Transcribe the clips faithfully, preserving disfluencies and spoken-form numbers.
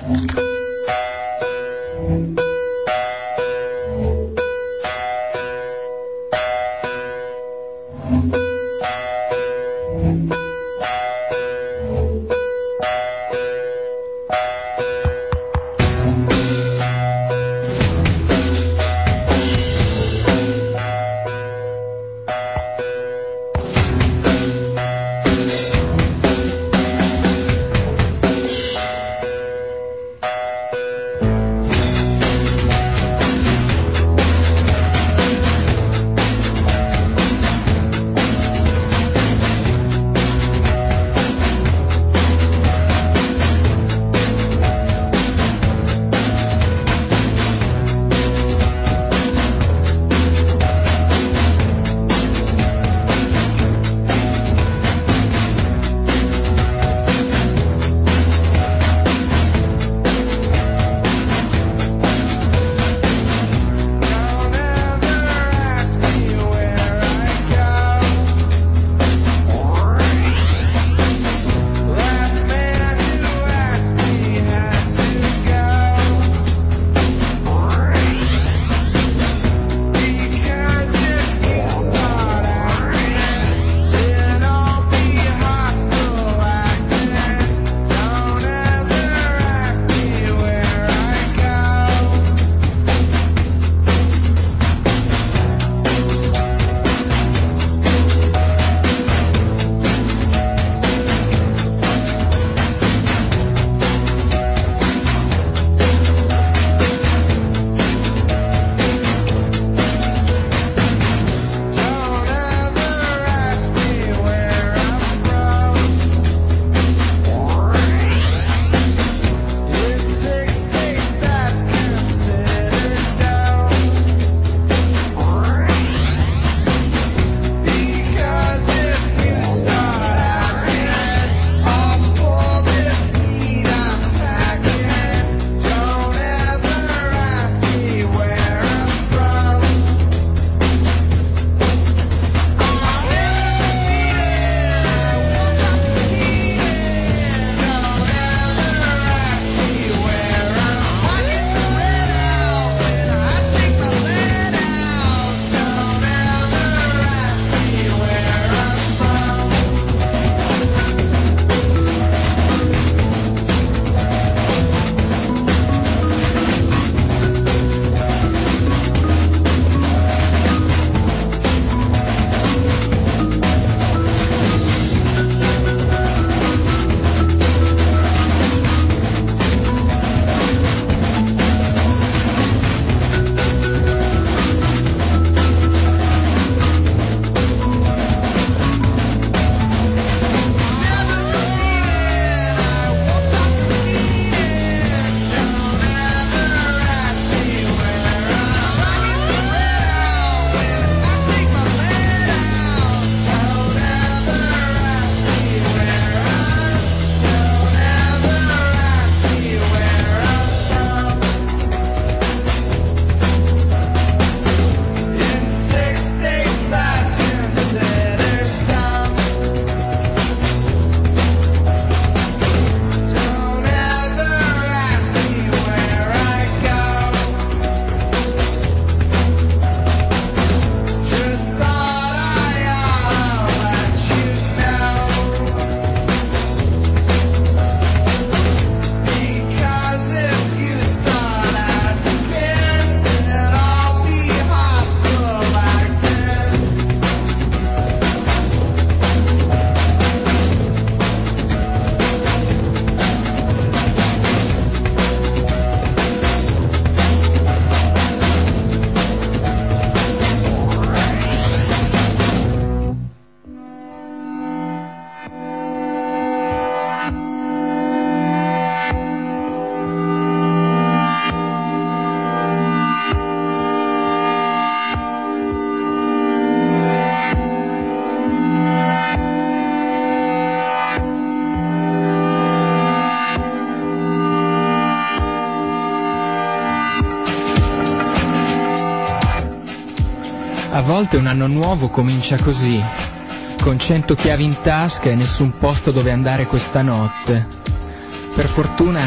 A volte un anno nuovo comincia così, con cento chiavi in tasca e nessun posto dove andare questa notte. Per fortuna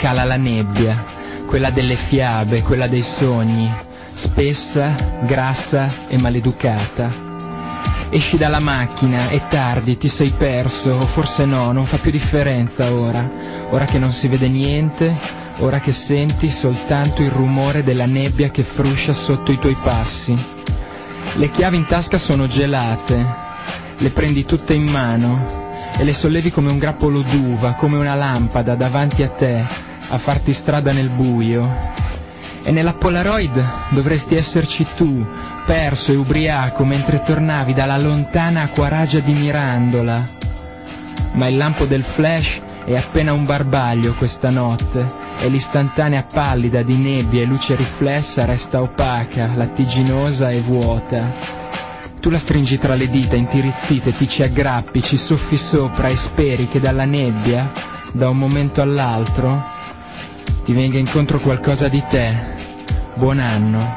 cala la nebbia, quella delle fiabe, quella dei sogni, spessa, grassa e maleducata. Esci dalla macchina, è tardi, ti sei perso, o forse no, non fa più differenza ora, ora che non si vede niente, ora che senti soltanto il rumore della nebbia che fruscia sotto i tuoi passi. Le chiavi in tasca sono gelate, le prendi tutte in mano e le sollevi come un grappolo d'uva, come una lampada davanti a te, a farti strada nel buio. E nella Polaroid dovresti esserci tu, perso e ubriaco mentre tornavi dalla lontana Acquaragia di Mirandola. Ma il lampo del flash è appena un barbaglio questa notte, e l'istantanea pallida di nebbia e luce riflessa resta opaca, lattiginosa e vuota. Tu la stringi tra le dita intirizzite, ti ci aggrappi, ci soffi sopra e speri che dalla nebbia, da un momento all'altro, ti venga incontro qualcosa di te. Buon anno.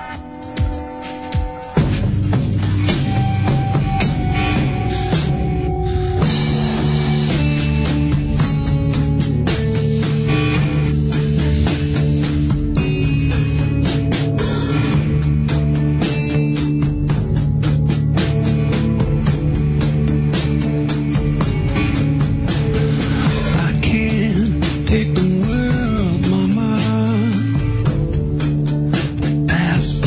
Take the world, mama. Ask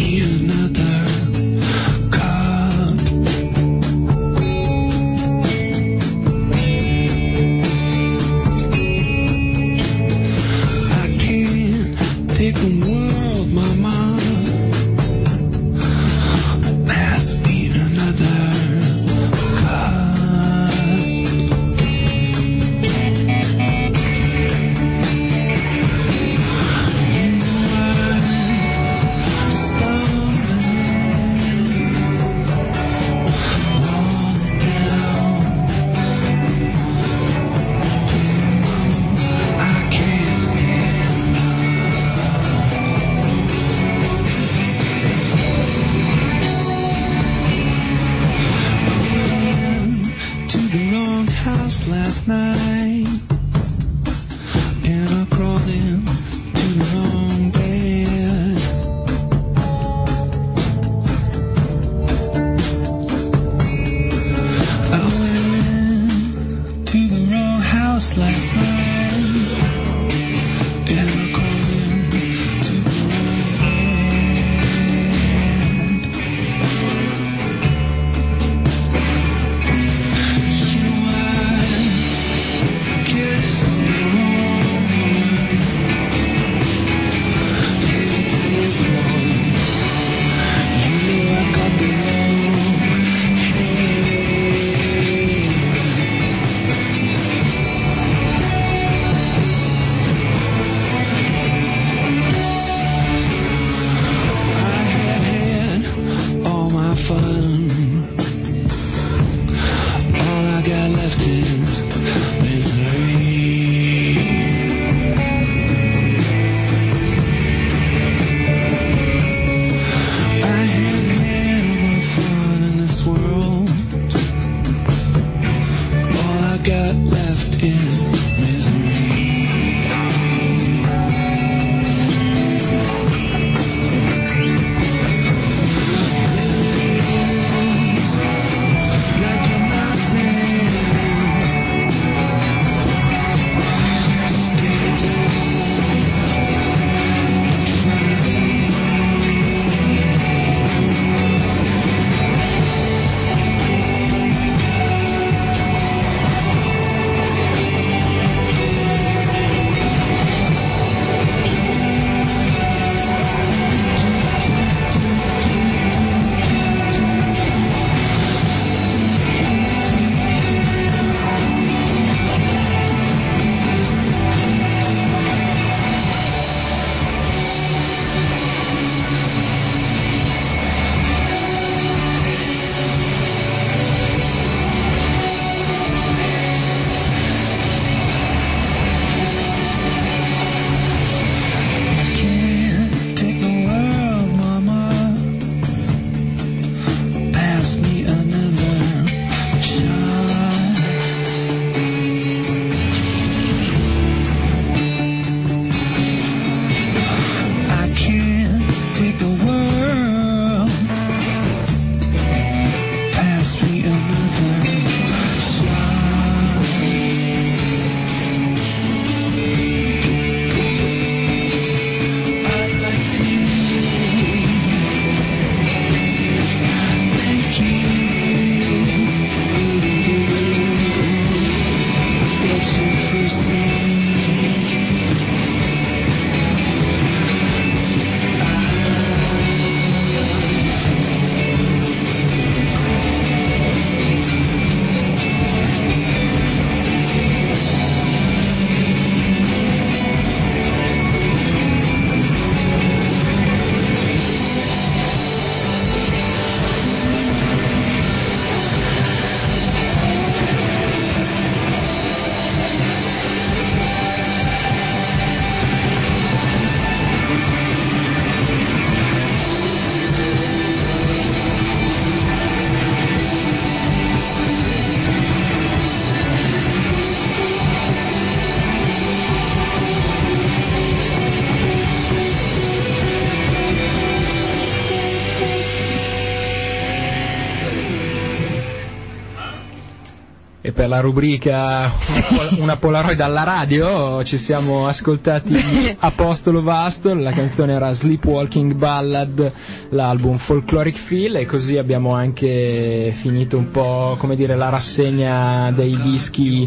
E per la rubrica una Polaroid alla radio ci siamo ascoltati Apostolo Vastol, la canzone era Sleepwalking Ballad, l'album Folkloric Feel, e così abbiamo anche finito un po', come dire, la rassegna dei dischi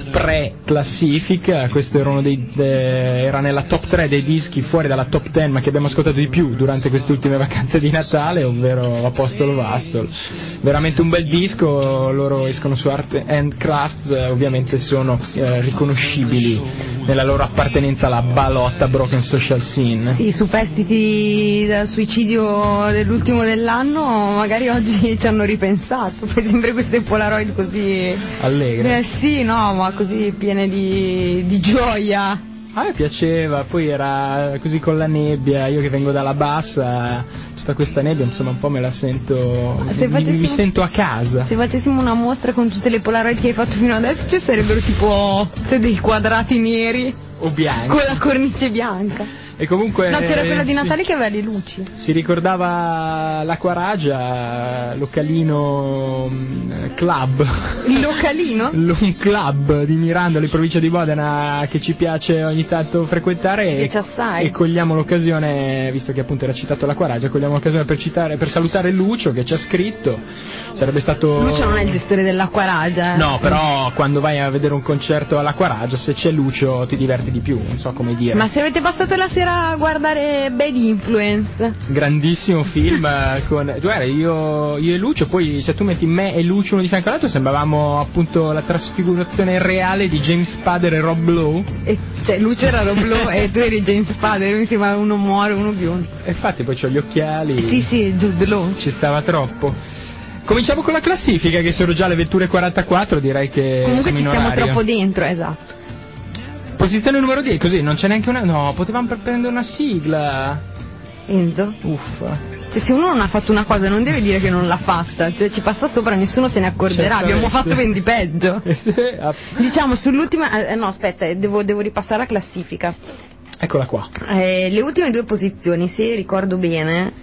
pre-classifica. Questo era, uno dei, de, era nella top tre dei dischi fuori dalla top dieci ma che abbiamo ascoltato di più durante queste ultime vacanze di Natale, ovvero Apostolo Vastol. Veramente un bel disco, loro escono su Art and Crafts, ovviamente sono eh, riconoscibili nella loro appartenenza alla balotta Broken Social Scene. Sì, superstiti dal suicidio dell'ultimo dell'anno, magari oggi ci hanno ripensato, poi sempre queste Polaroid così allegre. Eh sì, no, ma così piene di, di gioia. A me piaceva, poi era così con la nebbia, io che vengo dalla bassa, tutta questa nebbia insomma un po' me la sento, mi, facessimo, mi sento a casa. Se facessimo una mostra con tutte le Polaroid che hai fatto fino adesso ci sarebbero tipo cioè, dei quadrati neri o bianchi con la cornice bianca. E comunque, no, c'era quella di Natale si, che aveva le luci. Si ricordava l'Acquaragia, localino club. Il localino? Un club di Mirandoli, provincia di Modena, che ci piace ogni tanto frequentare. Ci piace assai. E cogliamo l'occasione, visto che appunto era citato l'Acquaragia, cogliamo l'occasione per citare, per salutare Lucio che ci ha scritto. Sarebbe stato. Lucio non è il gestore dell'Acquaragia. No, però quando vai a vedere un concerto all'Acquaragia, se c'è Lucio ti diverti di più, non so come dire. Ma se avete passato la sera a guardare Bad Influence, grandissimo film con guarda, io, io e Lucio, poi se tu metti me e Lucio uno di fianco all'altro sembravamo appunto la trasfigurazione reale di James Spader e Rob Lowe. E, cioè Lucio era Rob Lowe e tu eri James Spader, mi sembrava uno muore uno biondo. E infatti poi c'ho gli occhiali. Sì sì, Jude Law. Ci stava troppo. Cominciamo con la classifica, che sono già le ventuno e quarantaquattro, direi che comunque siamo ci stiamo orario. troppo dentro, esatto. Posizione numero dieci, così non c'è neanche una. No, potevamo prendere una sigla. Enzo? Uffa. Cioè se uno non ha fatto una cosa non deve dire che non l'ha fatta, cioè ci passa sopra, nessuno se ne accorgerà. Certamente. Abbiamo fatto ben di peggio. Diciamo sull'ultima. Eh, no, aspetta, devo, devo ripassare la classifica. Eccola qua. Eh, le ultime due posizioni, se ricordo bene.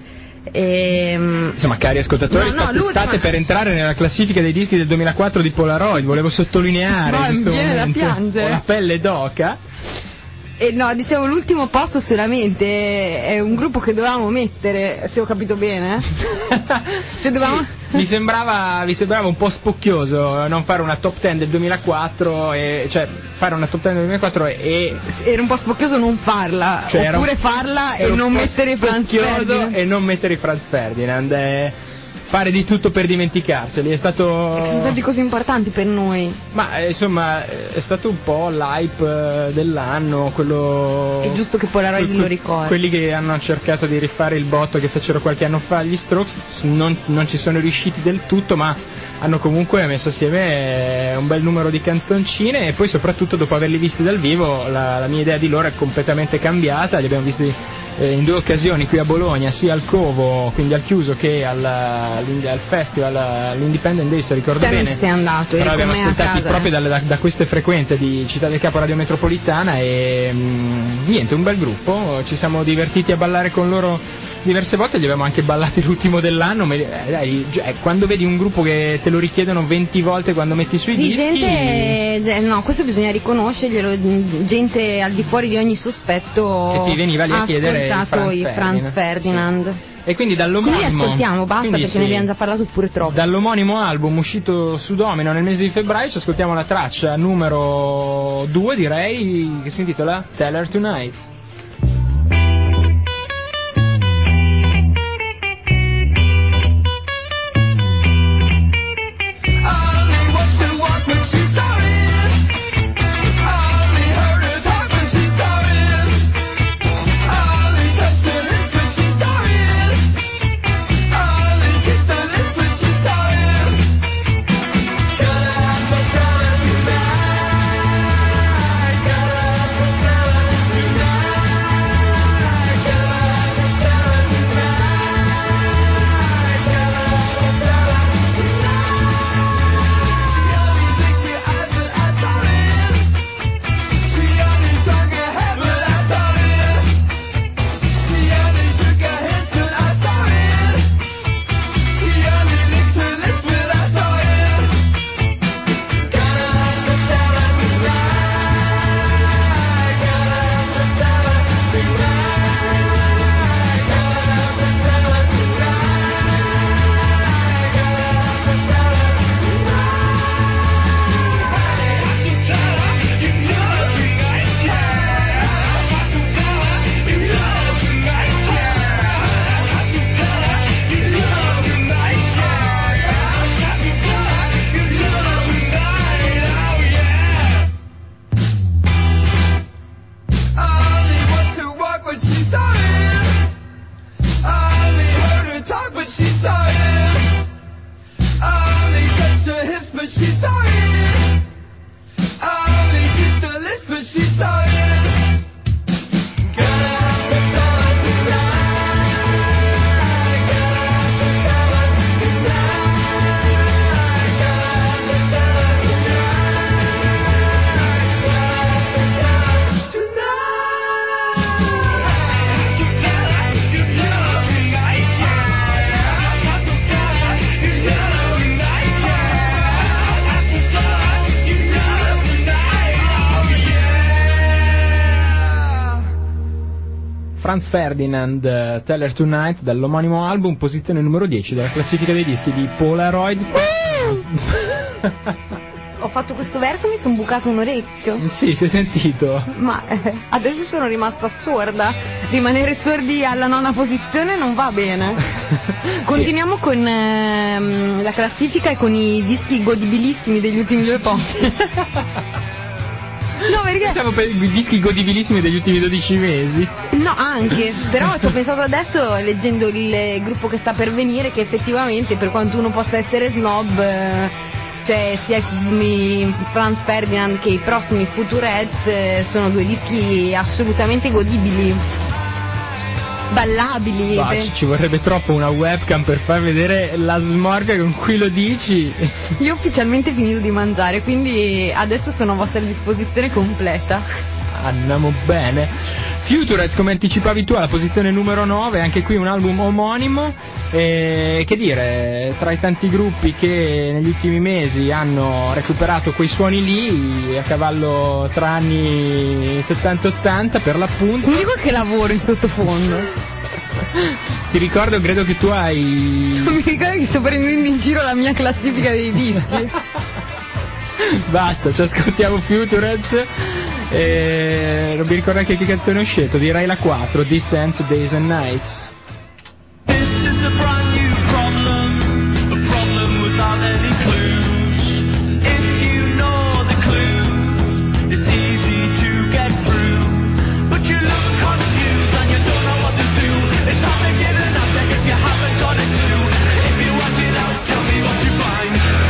Ehm... Insomma, cari ascoltatori, no, no, state, state per entrare nella classifica dei dischi del duemilaquattro di Polaroid, volevo sottolineare. No, in questo mi viene momento, da piangere. Ho la pelle d'oca. Eh, no, dicevo l'ultimo posto solamente è un gruppo che dovevamo mettere, se ho capito bene. Cioè dovevamo... sì, mi sembrava, mi sembrava un po' spocchioso non fare una top dieci del duemilaquattro, e, cioè fare una top dieci del duemilaquattro e... Era un po' spocchioso non farla, cioè, oppure un, farla e non mettere Franz Ferdinand. E non mettere i Franz Ferdinand. Eh. Fare di tutto per dimenticarseli, è stato. E che sono stati così importanti per noi. Ma eh, insomma è stato un po' l'hype eh, dell'anno, quello. È giusto che Polaroid que- lo ricordi. Quelli che hanno cercato di rifare il botto che fecero qualche anno fa gli Strokes non, non ci sono riusciti del tutto, ma hanno comunque messo assieme un bel numero di canzoncine, e poi soprattutto dopo averli visti dal vivo la, la mia idea di loro è completamente cambiata. Li abbiamo visti eh, in due occasioni qui a Bologna, sia al Covo, quindi al chiuso, che al, al festival, all'Independent Day, se ricordo Te bene. Non sei andato, però abbiamo ascoltati casa, proprio eh. da, da, da queste frequenze di Città del Capo Radio Metropolitana, e mh, niente, un bel gruppo, ci siamo divertiti a ballare con loro diverse volte, gli abbiamo anche ballati l'ultimo dell'anno, ma eh, dai, eh, quando vedi un gruppo che te lo richiedono venti volte quando metti sui sì, dischi. Gente, no, questo bisogna riconoscerglielo, gente al di fuori di ogni sospetto che ti veniva lì a chiedere ascoltato i Franz, Franz Ferdinand. Sì. E quindi dall'omonimo. Quindi ascoltiamo, basta, quindi perché sì, ne abbiamo già parlato pure troppo. Dall'omonimo album uscito su Domino nel mese di febbraio ci ascoltiamo la traccia numero due, direi, che si intitola Tell Her Tonight. Tonight Franz Ferdinand, uh, Tell Her Tonight, dall'omonimo album, posizione numero dieci della classifica dei dischi di Polaroid. Ho fatto questo verso e mi sono bucato un orecchio. Sì, si è sentito. Ma eh, adesso sono rimasta sorda. Rimanere sordi alla nona posizione non va bene. Continuiamo sì. con ehm, la classifica e con i dischi godibilissimi degli ultimi due posti. No, perché? Siamo per i dischi godibilissimi degli ultimi dodici mesi. No, anche, però ci ho pensato adesso leggendo il gruppo che sta per venire, che effettivamente, per quanto uno possa essere snob, eh, cioè sia i Franz Ferdinand che i prossimi Futureheads eh, sono due dischi assolutamente godibili, ballabili. Bah, ci, ci vorrebbe troppo una webcam per far vedere la smorfia con cui lo dici. Io ho ufficialmente finito di mangiare, quindi adesso sono a vostra disposizione completa. Andiamo bene. Futureheads, come anticipavi tu, alla posizione numero nove, anche qui un album omonimo, e che dire, tra i tanti gruppi che negli ultimi mesi hanno recuperato quei suoni lì, a cavallo tra anni settanta ottanta per l'appunto. Mi dico che lavoro in sottofondo. Ti ricordo, credo che tu hai... Non mi ricordo che sto prendendo in giro la mia classifica dei dischi. Basta, ci ascoltiamo Futureheads. E non mi ricordo anche che canzone ho scelto, direi la quattro, Descent, Days and Nights. This is a brand new problem, a problem without any clues. If you know the clue, it's easy to get through. But you look confused and you don't know what to do. It's hard to give an answer if you haven't got a clue. If you work it out, tell me what you find.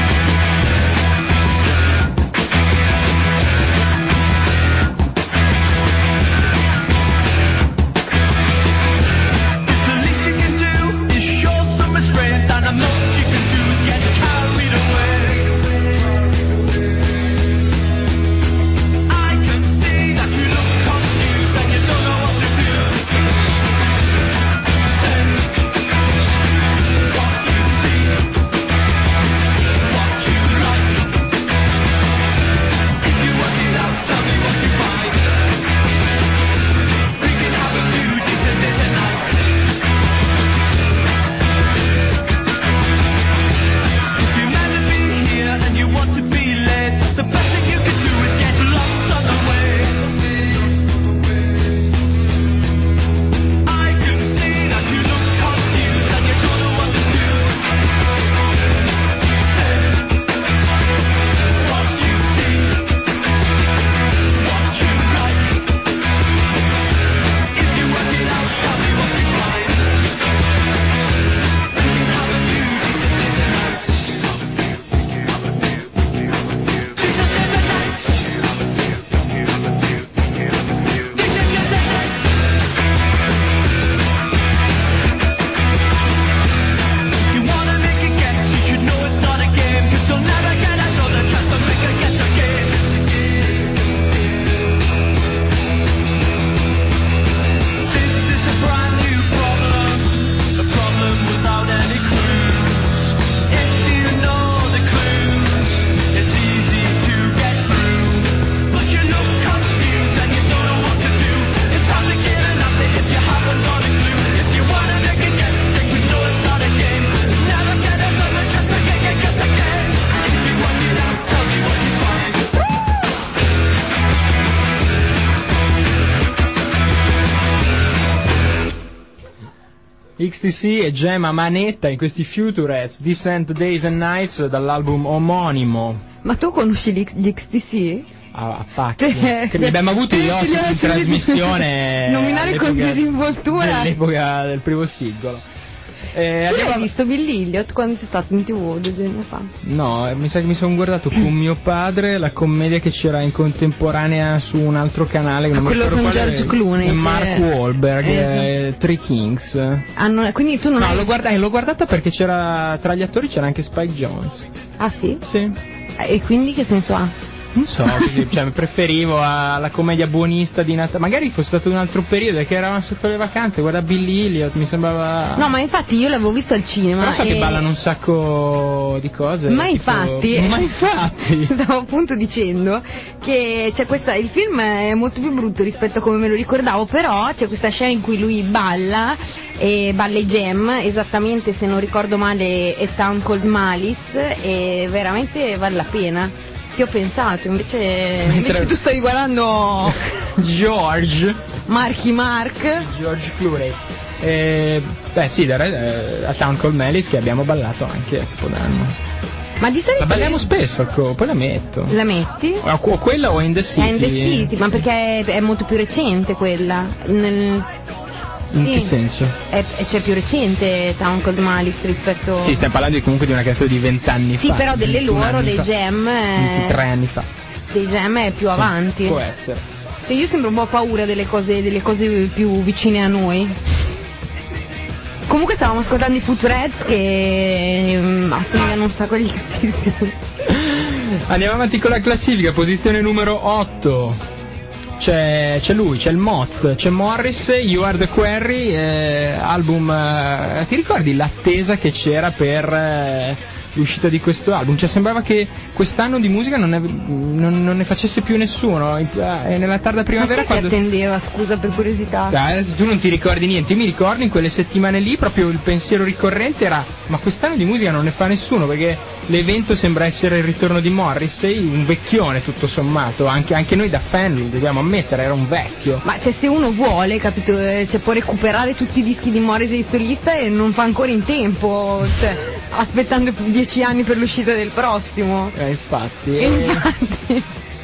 X T C e Gemma Manetta in questi Futureheads, Descent, Days and Nights, dall'album omonimo. Ma tu conosci gli X T C? Ah, a pacchi. Cioè, che li abbiamo avuti gli ospiti in trasmissione. Nominare con disinvoltura nell'epoca del primo singolo. Eh, tu abbiamo... hai visto Billy Elliot quando sei stato in tv due giorni fa? No, mi sa che mi sono guardato con mio padre la commedia che c'era in contemporanea su un altro canale che ah, non quello mi con George Clooney, Mark cioè... Wahlberg, esatto. eh, Three Kings. Hanno... quindi tu non no hai... l'ho guardata, l'ho guardata perché c'era tra gli attori c'era anche Spike Jonze. Ah sì? Sì. E quindi che senso ha? Non so, così, cioè, preferivo alla commedia buonista di Natale. Magari fosse stato un altro periodo, che eravamo sotto le vacanze, guarda Billy Elliot, mi sembrava... No, ma infatti io l'avevo visto al cinema. Però so e... che ballano un sacco di cose. Ma tipo... infatti... Ma infatti... Stavo appunto dicendo che c'è questa... Il film è molto più brutto rispetto a come me lo ricordavo, però c'è questa scena in cui lui balla, e balla i Jam, esattamente, se non ricordo male, è Town Called Malice, e veramente vale la pena. Ti ho pensato, invece, Mentre... invece tu stavi guardando George Marky Mark George Clooney. Eh, beh sì, da, eh, a Town Called Malice, che abbiamo ballato anche a Capodanno. Ma di solito la balliamo spesso al co, poi la metto. La metti? O, o quella o In the City? È In the City, ma perché è, è molto più recente quella. Nel... In sì, che senso? È, è cioè più recente Town Called Malice rispetto... Sì, stiamo parlando di, comunque di una canzone di vent'anni sì, fa. Sì, però delle loro, dei fa. Jam... ventitré anni fa. Dei Jam è più sì, avanti. Può essere. Cioè io sembro un po' paura delle cose, delle cose più vicine a noi. Comunque stavamo ascoltando i Footreds che um, assomigliano un sacco agli stessi. Andiamo avanti con la classifica, posizione numero otto. C'è, c'è lui, c'è il Mott, c'è Morris, You Are The Quarry, eh, album, eh, ti ricordi l'attesa che c'era per eh, l'uscita di questo album? Cioè sembrava che quest'anno di musica non ne, non, non ne facesse più nessuno, e nella tarda primavera... Ma quando... che attendeva, scusa, per curiosità? Dai, tu non ti ricordi niente, io mi ricordo in quelle settimane lì proprio il pensiero ricorrente era: ma quest'anno di musica non ne fa nessuno, perché l'evento sembra essere il ritorno di Morrissey, un vecchione tutto sommato, anche, anche noi da fan lo dobbiamo ammettere, era un vecchio. Ma cioè, se uno vuole, capito, cioè, può recuperare tutti i dischi di Morrissey solista e non fa ancora in tempo, cioè, aspettando dieci anni per l'uscita del prossimo. Eh, infatti. E infatti...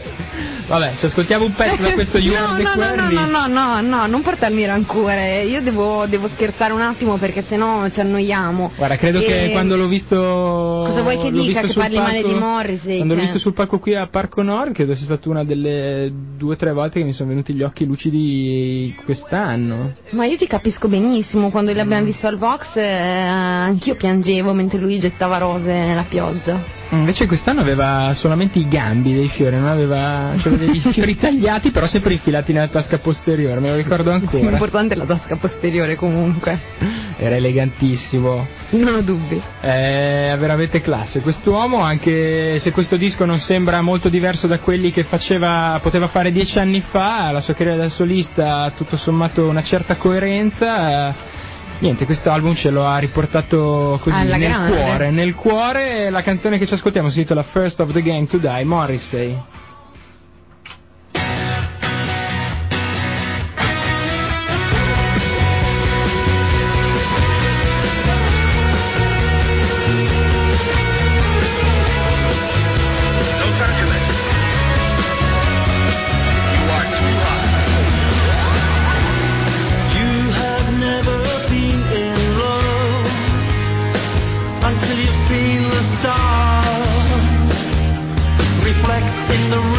Vabbè, ci ascoltiamo un pezzo da questo You Are The no, no, Quarry. no, no, no, no, non portarmi rancore. Io devo, devo scherzare un attimo perché sennò ci annoiamo. Guarda, credo e... che quando l'ho visto... Cosa vuoi che dica? Che parli palco, male di Morrissey? Quando cioè... l'ho visto sul palco qui a Parco Nord, credo sia stata una delle due o tre volte che mi sono venuti gli occhi lucidi quest'anno. Ma io ti capisco benissimo, quando l'abbiamo visto al Vox eh, anch'io piangevo mentre lui gettava rose nella pioggia. Invece quest'anno aveva solamente i gambi dei fiori, non aveva, cioè, dei fiori tagliati però sempre infilati nella tasca posteriore, me lo ricordo ancora. L'importante è la tasca posteriore comunque. Era elegantissimo. Non ho dubbi. È veramente classe quest'uomo, anche se questo disco non sembra molto diverso da quelli che faceva, poteva fare dieci anni fa, la sua carriera da solista ha tutto sommato una certa coerenza. Niente, questo album ce lo ha riportato così alla nel grande. cuore, nel cuore. La canzone che ci ascoltiamo si intitola First of the Gang to Die, Morrissey. Until you've seen the stars reflect in the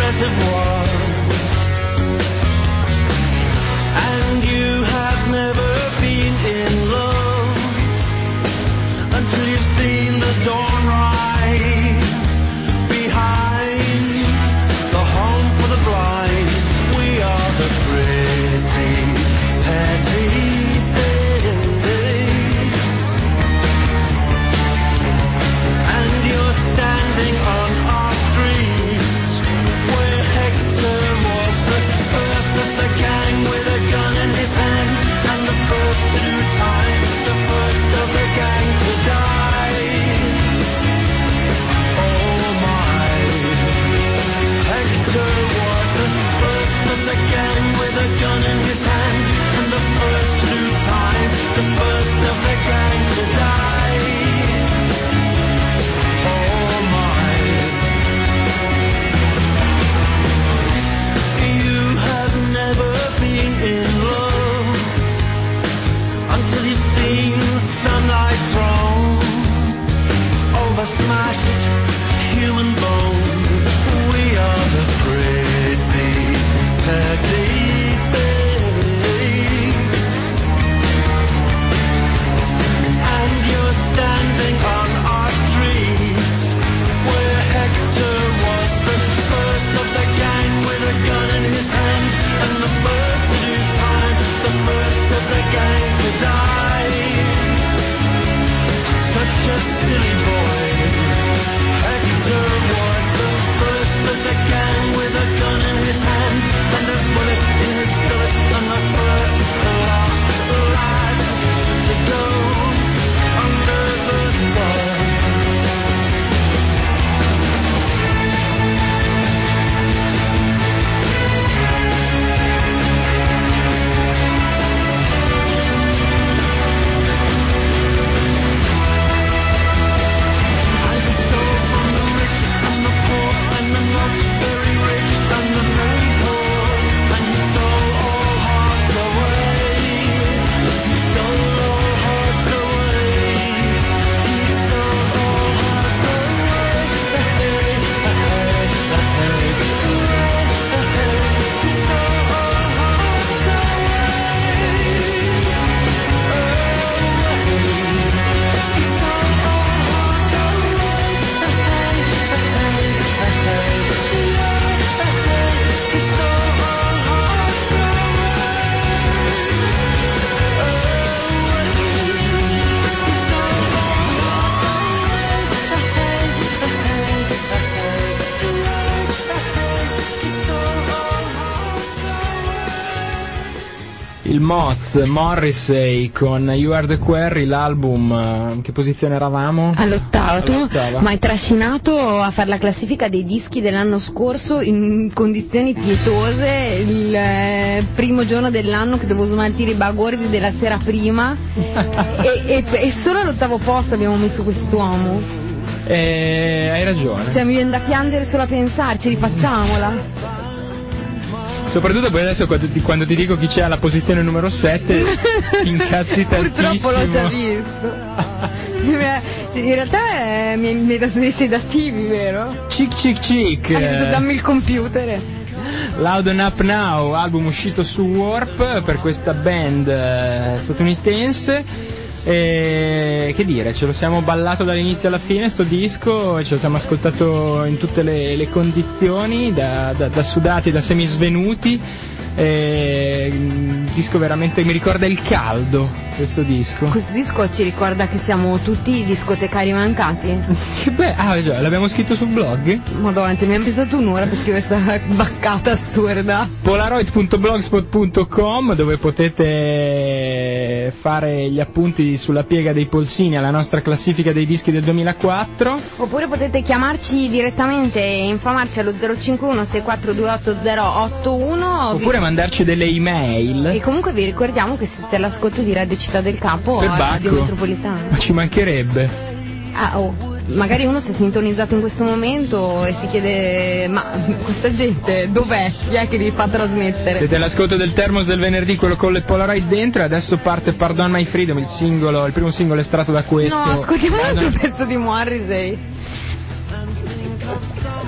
Moth, Morrissey con You Are the Quarry, l'album, eh, in che posizione eravamo? All'ottava, tu All'ottava. mi hai trascinato a fare la classifica dei dischi dell'anno scorso in condizioni pietose, il eh, primo giorno dell'anno che dovevo smaltire i bagordi della sera prima e, e, e solo all'ottavo posto abbiamo messo quest'uomo. Eh, hai ragione. Cioè mi viene da piangere solo a pensarci, rifacciamola. Soprattutto poi adesso quando ti, quando ti dico chi c'è alla posizione numero sette ti incazzi tantissimo. Purtroppo l'ho già visto. In realtà eh, mi, mi hai dato dei sedativi, vero? Cic cic cic. Hai detto dammi il computer. Loud and Up Now, album uscito su Warp per questa band eh, statunitense. E che dire, ce lo siamo ballato dall'inizio alla fine sto disco, ce lo siamo ascoltato in tutte le, le condizioni, da, da, da sudati, da semisvenuti. E, un disco veramente, mi ricorda il caldo questo disco. Questo disco ci ricorda che siamo tutti discotecari mancati. Che beh, ah già, l'abbiamo scritto sul blog? Madonna, ci abbiamo pensato un'ora per scrivere questa baccata assurda. Polaroid punto blogspot punto com, dove potete fare gli appunti sulla piega dei polsini alla nostra classifica dei dischi del duemilaquattro. Oppure potete chiamarci direttamente e infamarci allo zero cinquantuno sei quattro due otto zero otto uno. Oppure mandarci delle email. E comunque vi ricordiamo che siete all'ascolto di Radio Città del Capo Per a Radio Bacco. Metropolitana. Ma ci mancherebbe. Ah, oh, magari uno si è sintonizzato in questo momento e si chiede ma questa gente dov'è? Chi è che li fa trasmettere? Siete all'ascolto del Termos del venerdì, quello con le Polaroid dentro, e adesso parte Pardon My Freedom, il singolo, il primo singolo estratto da questo. No, ascoltiamo un Eh, altro no. pezzo di Morrissey.